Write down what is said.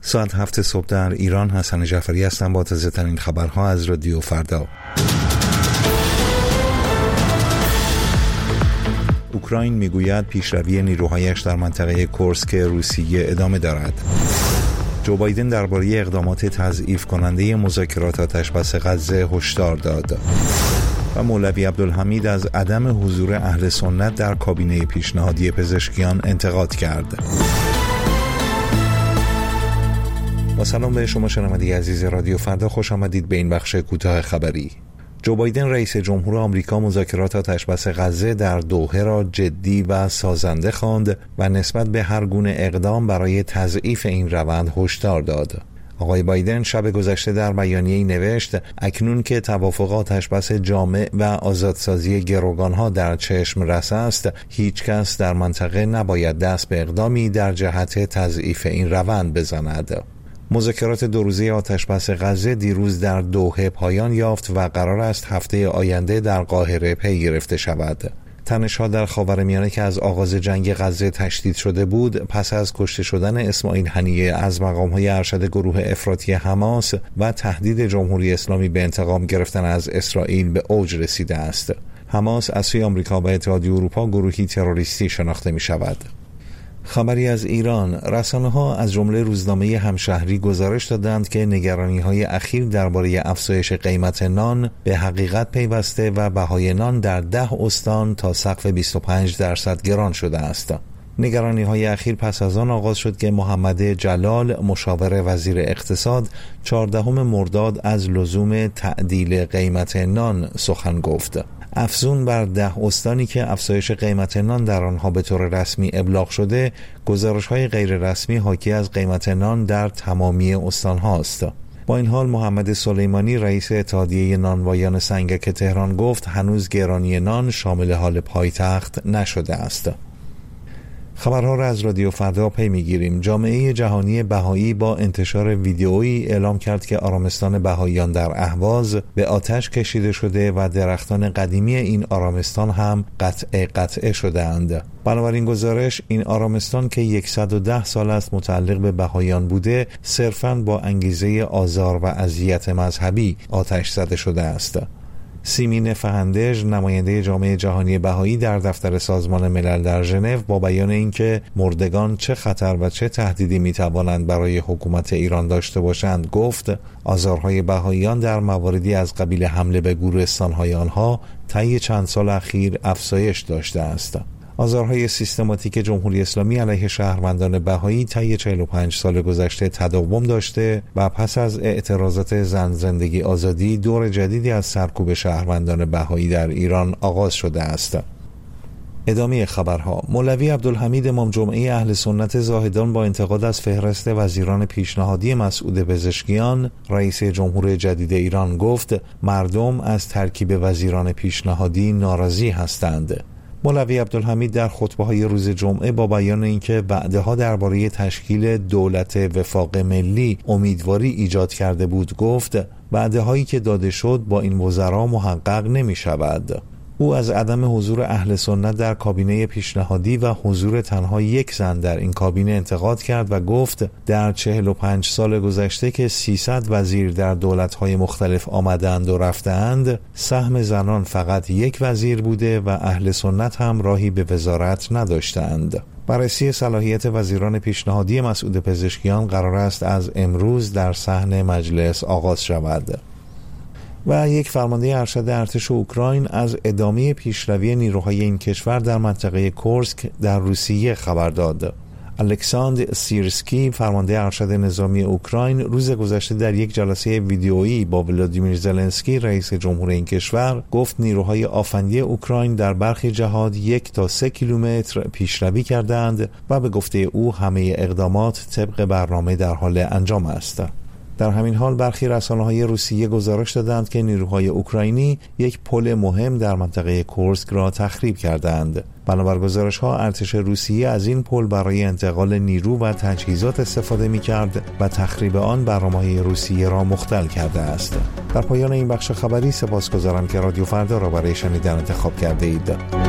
ساعت 7 صبح در ایران. حسن جعفری هستم با تازه ترین خبرها از رادیو فردا. اوکراین میگوید پیشروی نیروهایش در منطقه کورسک روسیه ادامه دارد. جو بایدن درباره اقدامات تضعیف کننده مذاکرات آتشبس غزه هشدار داد. و مولوی عبدالحمید از عدم حضور اهل سنت در کابینه پیشنهادی پزشکیان انتقاد کرد. با سلام به شما شنونده عزیز رادیو فردا، خوش آمدید به این بخش کوتاه خبری. جو بایدن رئیس جمهور آمریکا مذاکرات آتشبس غزه در دوحه را جدی و سازنده خواند و نسبت به هر گونه اقدام برای تضعیف این روند هشدار داد. آقای بایدن شب گذشته در بیانیه‌ای نوشت اکنون که توافق آتشبس جامع و آزادسازی گروگانها در چشم رس است، هیچ کس در منطقه نباید دست به اقدامی در جهت تضعیف این روند بزند. مذاکرات 2 روزه آتشبس غزه دیروز در دوحه پایان یافت و قرار است هفته آینده در قاهره پی گرفته شود. تنش‌ها در خاورمیانه که از آغاز جنگ غزه تشدید شده بود، پس از کشته شدن اسماعیل هنیه از مقام‌های ارشد گروه افراطی حماس و تهدید جمهوری اسلامی به انتقام گرفتن از اسرائیل به اوج رسیده است. حماس از سوی آمریکا و اتحادیه اروپا گروهی تروریستی شناخته می‌شود. خبری از ایران. رسانه‌ها از جمله روزنامه همشهری گزارش دادند که نگرانی‌های اخیر درباره افزایش قیمت نان به حقیقت پیوسته و بهای نان در 10 استان تا سقف 25% گران شده است. نگرانی‌های اخیر پس از آن آغاز شد که محمد جلال مشاور وزیر اقتصاد 14 مرداد از لزوم تعدیل قیمت نان سخن گفت. افزون بر 10 استانی که افزایش قیمت نان در آنها به طور رسمی ابلاغ شده، گزارش‌های غیر رسمی حاکی از قیمت نان در تمامی استان هاست. با این حال محمد سلیمانی رئیس اتحادیه نانوایان سنگک تهران گفت هنوز گرانی نان شامل حال پایتخت نشده است. خبرها را از رادیو فردا پی میگیریم. جامعه جهانی بهایی با انتشار ویدئویی اعلام کرد که آرامستان بهاییان در اهواز به آتش کشیده شده و درختان قدیمی این آرامستان هم قطعه شده اند. بنابراین گزارش این آرامستان که 110 سال است متعلق به بهاییان بوده، صرفاً با انگیزه آزار و اذیت مذهبی آتش زده شده است. سیمین فهندژ نماینده جامعه جهانی بهایی در دفتر سازمان ملل در ژنو با بیان اینکه مردگان چه خطر و چه تهدیدی میتوانند برای حکومت ایران داشته باشند گفت آزارهای بهاییان در مواردی از قبیل حمله به گورستان‌های آنها طی چند سال اخیر افزایش داشته است. آزارهای سیستماتیک جمهوری اسلامی علیه شهروندان بهایی طی 45 سال گذشته تداوم داشته و پس از اعتراضات زن زندگی آزادی دور جدیدی از سرکوب شهروندان بهایی در ایران آغاز شده است. ادامه خبرها. مولوی عبدالحمید امام جمعه اهل سنت زاهدان با انتقاد از فهرست وزیران پیشنهادی مسعود پزشکیان رئیس جمهور جدید ایران گفت مردم از ترکیب وزیران پیشنهادی ناراضی هستند. مولوی عبدالحمید در خطبه‌های روز جمعه با بیان اینکه وعده‌ها درباره تشکیل دولت وفاق ملی امیدواری ایجاد کرده بود گفت وعده‌هایی که داده شد با این وزرا محقق نمی‌شود. او از عدم حضور اهل سنت در کابینه پیشنهادی و حضور تنها یک زن در این کابینه انتقاد کرد و گفت در 45 سال گذشته که 300 وزیر در دولت‌های مختلف آمدند و رفتند، سهم زنان فقط یک وزیر بوده و اهل سنت هم راهی به وزارت نداشتند. بررسی صلاحیت وزیران پیشنهادی مسعود پزشکیان قرار است از امروز در صحن مجلس آغاز شود. و یک فرمانده ارشد ارتش اوکراین از ادامه پیشروی نیروهای این کشور در منطقه کورسک در روسیه خبر داد. الکساندر سیرسکی فرمانده ارشد نظامی اوکراین روز گذشته در یک جلسه ویدیویی با ولادیمیر زلنسکی رئیس جمهور این کشور گفت نیروهای آفندی اوکراین در برخی جهات 1 تا 3 کیلومتر پیشروی کردند و به گفته او همه اقدامات طبق برنامه در حال انجام است. در همین حال برخی رسانه‌های روسیه گزارش دادند که نیروهای اوکراینی یک پل مهم در منطقه کورسک را تخریب کردند. بنابر گزارش‌ها ارتش روسیه از این پل برای انتقال نیرو و تجهیزات استفاده می‌کرد و تخریب آن برنامه‌های روسیه را مختل کرده است. در پایان این بخش خبری سپاسگزارم که رادیو فردا را برای شنیدن انتخاب کرده اید.